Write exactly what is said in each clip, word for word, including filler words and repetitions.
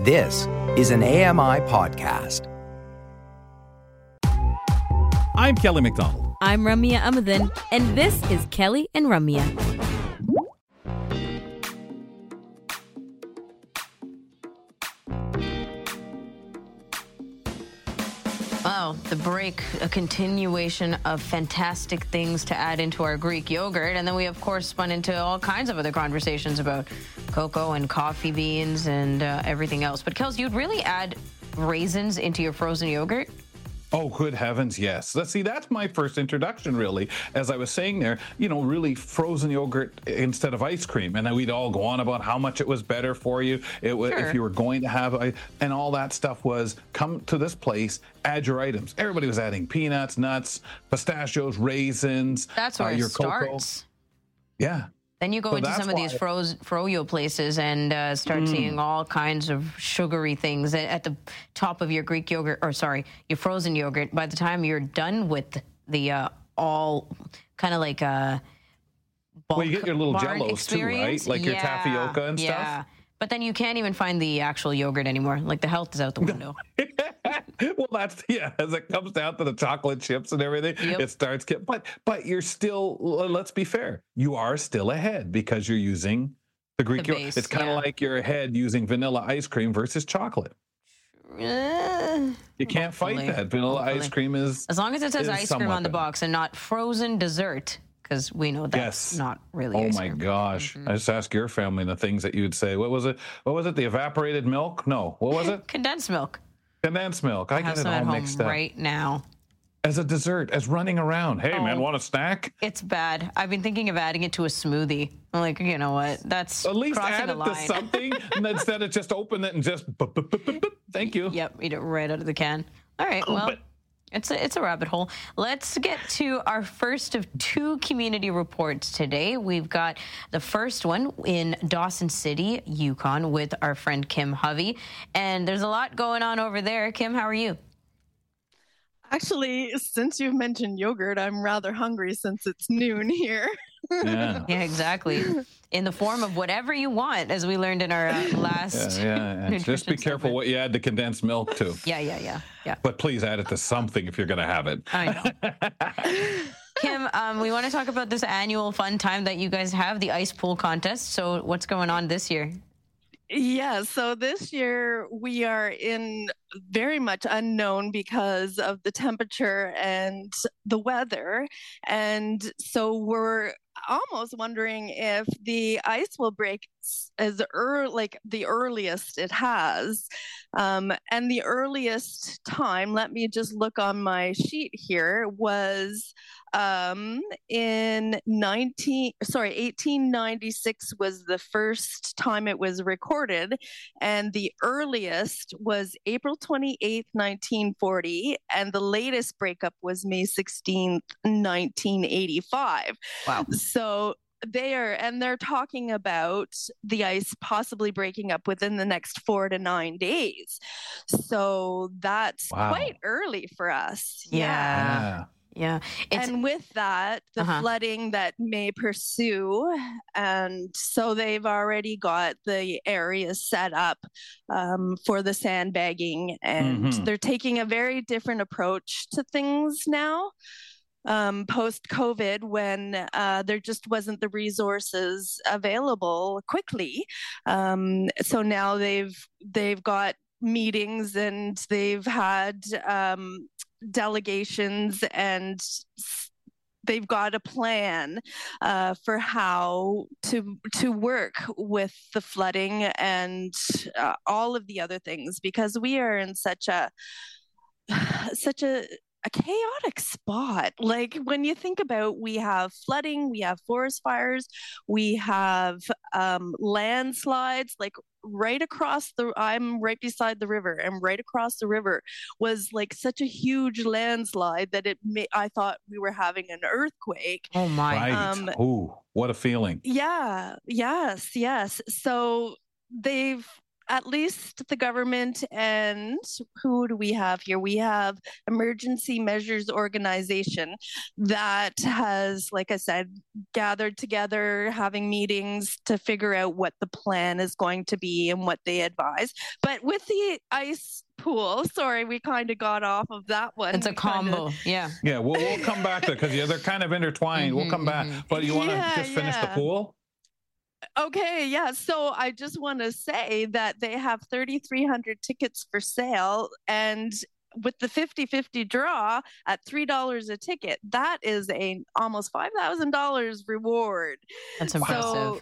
This is an A M I podcast. I'm Kelly McDonald. I'm Ramya Amadin, and this is Kelly and Ramya. Wow, the break, a continuation of fantastic things to add into our Greek yogurt. And then we, of course, spun into all kinds of other conversations about cocoa and coffee beans and uh, everything else. But, Kels, you'd really add raisins into your frozen yogurt? Oh, good heavens, yes. Let's see, that's my first introduction, really. As I was saying there, you know, really frozen yogurt instead of ice cream. And then we'd all go on about how much it was better for you. It was, Sure. if you were going to have, a, and all that stuff was, come to this place, add your items. Everybody was adding peanuts, nuts, pistachios, raisins. That's where uh, it your cocoa. starts. Yeah. Then you go So into that's some of these why- froze, froyo places and uh, start seeing all kinds of sugary things at, at the top of your Greek yogurt, or sorry, your frozen yogurt. By the time you're done with the uh, all kind of like a bulk Well, you get your little barn Jell-Os too, experience. right? Like your Yeah, tapioca and yeah. stuff. But then you can't even find the actual yogurt anymore. Like the health is out the window. Well, that's, yeah, as it comes down to the chocolate chips and everything, Yep. it starts get, but, but you're still, l- let's be fair, you are still ahead because you're using the Greek The yogurt. base, It's kind of yeah. like you're ahead using vanilla ice cream versus chocolate. Uh, You can't fight Hopefully. that. Vanilla Hopefully. ice cream is, as long as it says is ice cream somewhat on the better. box and not frozen dessert, because we know that's Yes. not really oh ice my cream. gosh. I just ask your family the things that you'd say. What was it? What was it? The evaporated milk? No. What was it? Condensed milk. Condensed milk. I Have get it some at all home mixed up. right now. As a dessert, as running around. Hey, man, Oh. want a snack? It's bad. I've been thinking of adding it to a smoothie. I'm like, you know what? That's At least crossing add the it line. to something and instead of just open it and just boop, boop, boop, boop, boop. Thank you. Yep, eat it right out of the can. All right, well, but- it's a, it's a rabbit hole. Let's get to our first of two community reports today. We've got the first one in Dawson City, Yukon, with our friend Kim Hovey. And there's a lot going on over there. Kim, how are you? Actually, since you've mentioned yogurt, I'm rather hungry since it's noon here. Yeah. Yeah, exactly. In the form of whatever you want, as we learned in our uh, last. Yeah, yeah. And just be nutrition careful segment. what you add the condensed milk to. Yeah, yeah, yeah, yeah. But please add it to something if you're going to have it. I know. Kim, um, we want to talk about this annual fun time that you guys have, the ice pool contest. So what's going on this year? Yeah, so this year we are in very much unknown because of the temperature and the weather. And so we're almost wondering if the ice will break s- as early, like the earliest it has. Um, and the earliest time, let me just look on my sheet here, was um, in nineteen, sorry, eighteen ninety-six was the first time it was recorded, and the earliest was April twenty-eighth, nineteen forty, and the latest breakup was May sixteenth, nineteen eighty-five. Wow. So they are, and they're talking about the ice possibly breaking up within the next four to nine days. So that's Wow. quite early for us. Yeah. Yeah. Yeah. It's, And with that, the Uh-huh. flooding that may pursue. And so they've already got the areas set up um, for the sandbagging. And Mhm. they're taking a very different approach to things now. Um, post COVID, when uh, there just wasn't the resources available quickly, um, so now they've they've got meetings and they've had um, delegations and s- they've got a plan uh, for how to to work with the flooding and uh, all of the other things, because we are in such a such a a chaotic spot. Like when you think about, we have flooding, we have forest fires, we have um, landslides, like right across the, I'm right beside the river, and right across the river was like such a huge landslide that it may, I thought we were having an earthquake. oh my. Right. Um, Ooh, what a feeling. Yeah, yes, yes. So they've at least the government and who do we have here? We have Emergency Measures Organization that has, like I said, gathered together, having meetings to figure out what the plan is going to be and what they advise. But with the ice pool, sorry, we kind of got off of that one. It's a We combo, kinda, yeah. Yeah, we'll, we'll come back to it because yeah, they're kind of intertwined. Mm-hmm, we'll come back. mm-hmm. But you want to Yeah, just finish yeah. the pool? Okay, yeah. So I just want to say that they have thirty-three hundred tickets for sale, and with the fifty-fifty draw at three dollars a ticket, that is a almost five thousand dollars reward. That's impressive. So,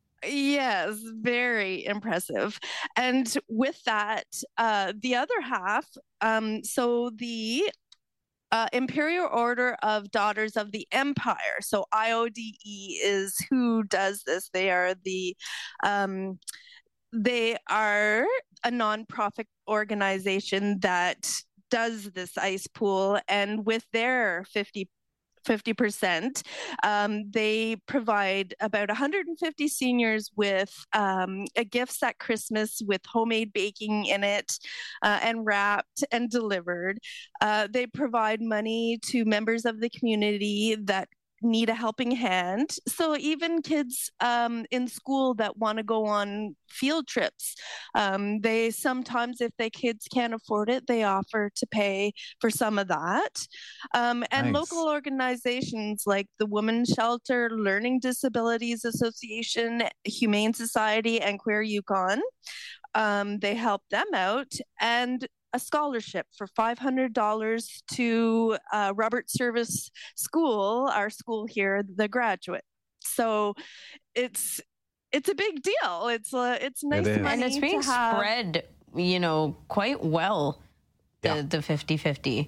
yes, very impressive. And with that, uh, the other half, um, so the Uh, Imperial Order of Daughters of the Empire. So I O D E is who does this. They are the, um, they are a nonprofit organization that does this ice pool, and with their fifty fifty percent. Um, they provide about one hundred fifty seniors with um, a gifts at Christmas with homemade baking in it uh, and wrapped and delivered. Uh, they provide money to members of the community that need a helping hand. So even kids um, in school that want to go on field trips, um, they sometimes, if their kids can't afford it, they offer to pay for some of that. Um, and Nice. local organizations like the Women's Shelter, Learning Disabilities Association, Humane Society, and Queer Yukon, um, they help them out. And a scholarship for five hundred dollars to uh, Robert Service School, our school here, the Graduate. So it's it's a big deal. It's uh, it's nice is. money And it's being to have. spread, you know, quite well, the, Yeah. the fifty-fifty.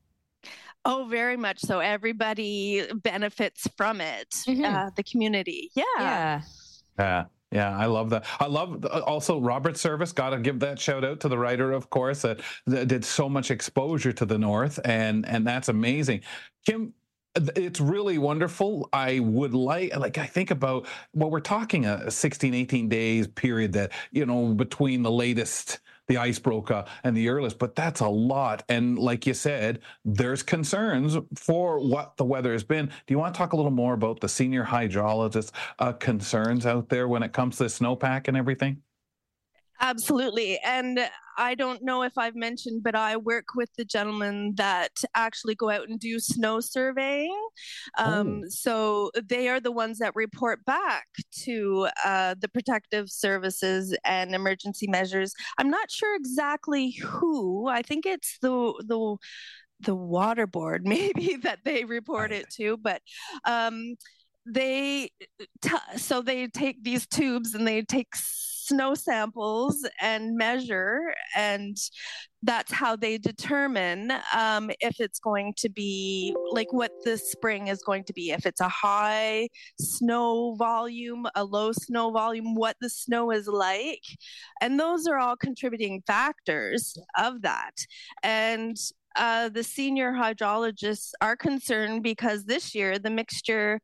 Oh, very much so. Everybody benefits from it. Mhm. Uh, the community. Yeah. Yeah. Yeah. Yeah, I love that. I love also Robert Service. Got to give that shout out to the writer, of course, that, that did so much exposure to the North, and and that's amazing. Kim, it's really wonderful. I would like, like, I think about, well, we're talking a sixteen, eighteen days period that, you know, between the latest, the ice broke uh, and the earliest, but that's a lot. And like you said, there's concerns for what the weather has been. Do you want to talk a little more about the senior hydrologist uh, concerns out there when it comes to snowpack and everything? Absolutely. And I don't know if I've mentioned, but I work with the gentlemen that actually go out and do snow surveying. Um, Oh. So they are the ones that report back to uh, the protective services and emergency measures. I'm not sure exactly who. I think it's the the the water board maybe that they report Right. it to, but um, they t- so they take these tubes and they take snow samples and measure, and that's how they determine um, if it's going to be like what the spring is going to be, if it's a high snow volume, a low snow volume, what the snow is like, and those are all contributing factors of that. And uh, the senior hydrologists are concerned because this year the mixture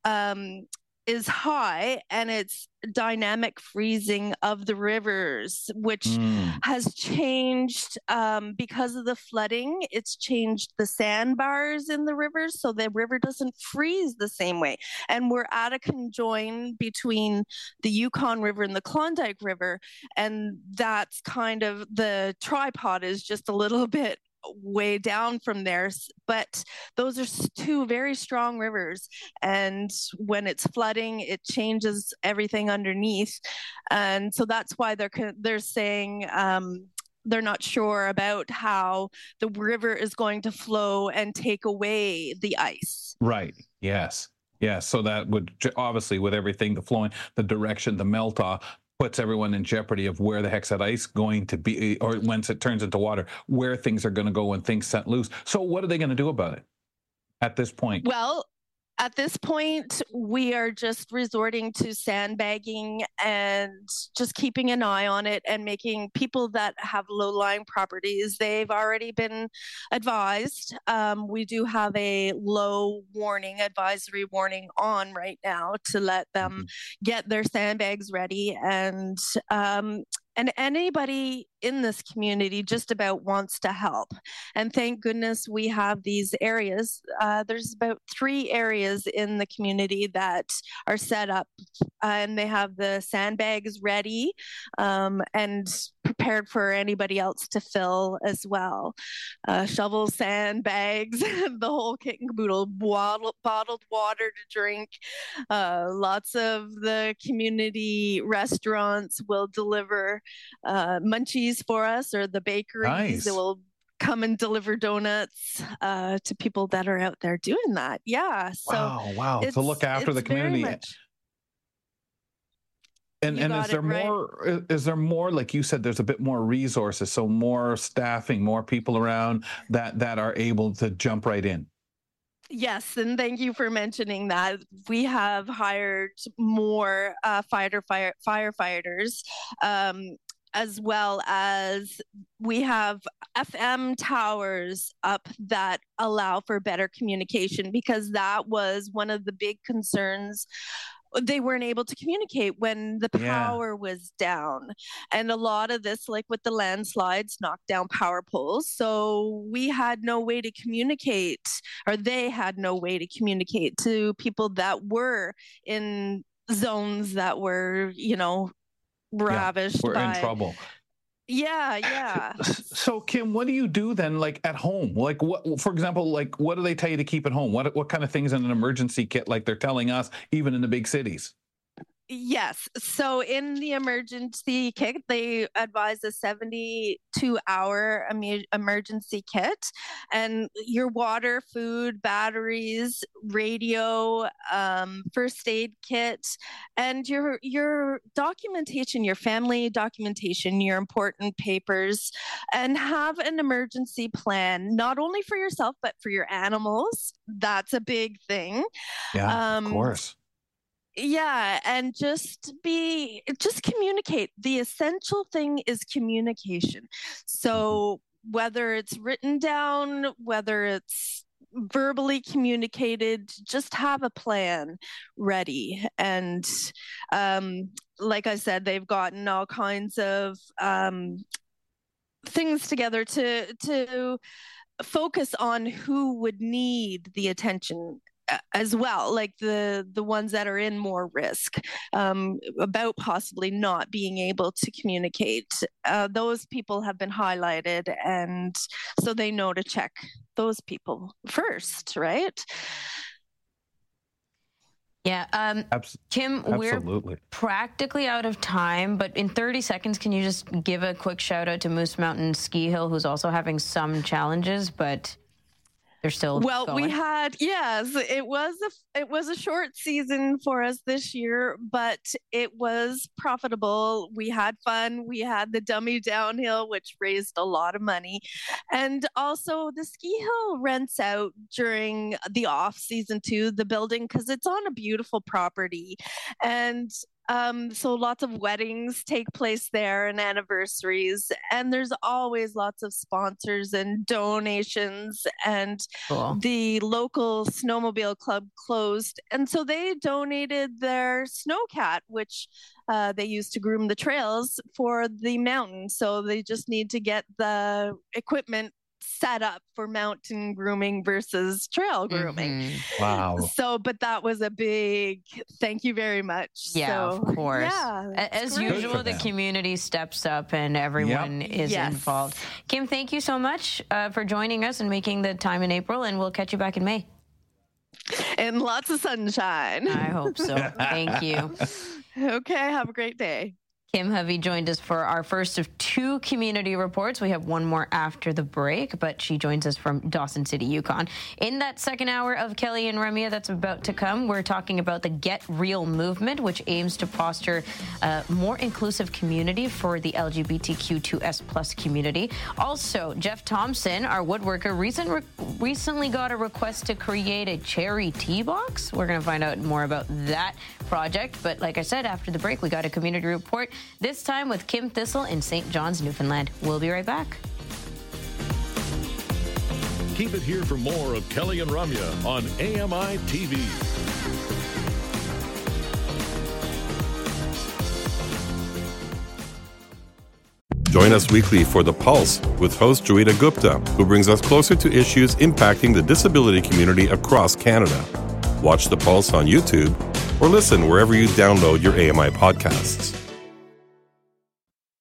um, is high, and it's dynamic freezing of the rivers, which Mm. has changed um, because of the flooding. It's changed the sandbars in the rivers, so the river doesn't freeze the same way. And we're at a conjoin between the Yukon River and the Klondike River, and that's kind of the tripod is just a little bit way down from there, but those are two very strong rivers, and when it's flooding it changes everything underneath, and so that's why they're they're saying um they're not sure about how the river is going to flow and take away the ice. Right. Yes. Yes. So that would j- obviously, with everything, the flowing, the direction, the melt off, puts everyone in jeopardy of where the heck's that ice going to be, or once it turns into water, where things are going to go when things set loose. So what are they going to do about it at this point? Well, at this point, we are just resorting to sandbagging and just keeping an eye on it and making people that have low-lying properties, they've already been advised. Um, we do have a low warning, advisory warning on right now to let them Mhm. get their sandbags ready and um, and anybody in this community just about wants to help. And thank goodness we have these areas. Uh, there's about three areas in the community that are set up, uh, and they have the sandbags ready um, and prepared for anybody else to fill as well. Uh, shovels, sandbags, the whole kit and caboodle, bottled, bottled water to drink. Uh, lots of the community restaurants will deliver uh, munchies for us, or the bakeries Nice. that will come and deliver donuts uh, to people that are out there doing that. Yeah. So wow, wow. it's- To look after the it's very community. much- And You and is got there it right. more? Is there more? Like you said, there's a bit more resources, so more staffing, more people around that that are able to jump right in. Yes, and thank you for mentioning that. We have hired more uh, fighter fire, firefighters, um, as well as we have F M towers up that allow for better communication, because that was one of the big concerns. They weren't able to communicate when the Yeah. power was down. And a lot of this, like with the landslides, knocked down power poles. So we had no way to communicate, or they had no way to communicate to people that were in zones that were, you know, ravished We're by... in trouble. Yeah, yeah. So, Kim, what do you do then, like at home? Like, what, for example, like what do they tell you to keep at home? What what kind of things in an emergency kit, like they're telling us, even in the big cities? Yes. So in the emergency kit, they advise a seventy-two hour emu- emergency kit, and your water, food, batteries, radio, um, first aid kit, and your your documentation, your family documentation, your important papers, and have an emergency plan, not only for yourself, but for your animals. That's a big thing. Yeah, Um, of course. Yeah, and just be, just communicate. The essential thing is communication. So whether it's written down, whether it's verbally communicated, just have a plan ready. And um, like I said, they've gotten all kinds of um, things together to to focus on who would need the attention as well, like the the ones that are in more risk, um, about possibly not being able to communicate. Uh, those people have been highlighted, and so they know to check those people first, right? Yeah. Um, Abs- Kim, we're absolutely. practically out of time, but in thirty seconds, can you just give a quick shout out to Moose Mountain Ski Hill, who's also having some challenges, but they're still well going. we had yes it was a it was a short season for us this year, but it was profitable. We had fun. We had the dummy downhill, which raised a lot of money, and also the ski hill rents out during the off season too, the building, because it's on a beautiful property. And Um, so lots of weddings take place there and anniversaries, and there's always lots of sponsors and donations, and Cool. the local snowmobile club closed, and so they donated their snowcat, which uh, they use to groom the trails for the mountain. So they just need to get the equipment set up for mountain grooming versus trail grooming. Mhm. Wow. So, but that was a big thank you very much. Yeah, so, of course. Yeah, A- As great. usual, for the them. community steps up and everyone is Yes. involved. Kim, thank you so much uh, for joining us and making the time in April, and we'll catch you back in May. And lots of sunshine. I hope so. Thank you. Okay, have a great day. Kim Hovey joined us for our first of two community reports. We have one more after the break, but she joins us from Dawson City, Yukon. In that second hour of Kelly and Ramya that's about to come, we're talking about the Get Real movement, which aims to foster a more inclusive community for the L G B T Q two S plus community. Also, Jeff Thompson, our woodworker, recent, re- recently got a request to create a cherry tea box. We're going to find out more about that project. But like I said, after the break, we got a community report, this time with Kim Thistle in Saint John's, Newfoundland. We'll be right back. Keep it here for more of Kelly and Ramya on A M I T V. Join us weekly for The Pulse with host Joeita Gupta, who brings us closer to issues impacting the disability community across Canada. Watch The Pulse on YouTube or listen wherever you download your A M I podcasts.